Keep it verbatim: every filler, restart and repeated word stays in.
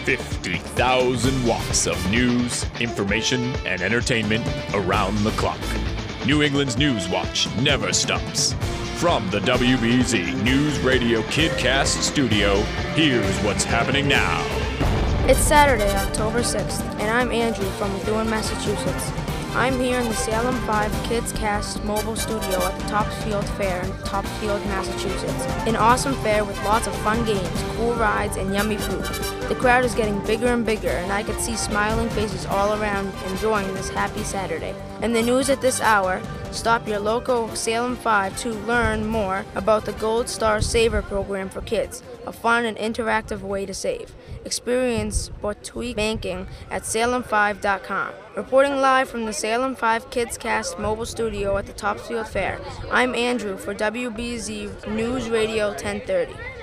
fifty thousand watts of news, information, and entertainment around the clock. New England's News Watch never stops. From the W B Z News Radio KidCast studio, here's what's happening now. It's Saturday, October sixth, and I'm Andrew from Methuen, Massachusetts. I'm here in the Salem five KidsCast mobile studio at the Topsfield Fair in Topsfield, Massachusetts. An awesome fair with lots of fun games, cool rides, and yummy food. The crowd is getting bigger and bigger, and I could see smiling faces all around enjoying this happy Saturday. And the news at this hour, stop your local Salem five to learn more about the Gold Star Saver program for kids, a fun and interactive way to save. Experience Boutique banking at salem five dot com. Reporting live from the Salem five KidsCast mobile studio at the Topsfield Fair, I'm Andrew for W B Z News Radio ten thirty.